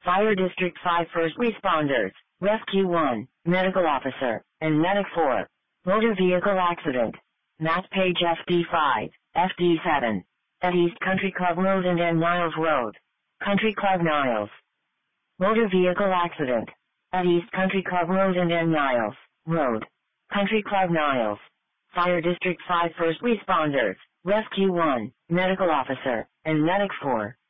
Fire District 5 First Responders, Rescue 1, Medical Officer, and Medic 4. Motor Vehicle Accident. Map page FD5, FD7. At East Country Club Road and N Niles Road. Country Club Niles. Motor Vehicle Accident. At East Country Club Road and N Niles Road. Country Club Niles. Fire District 5 First Responders, Rescue 1, Medical Officer, and Medic 4.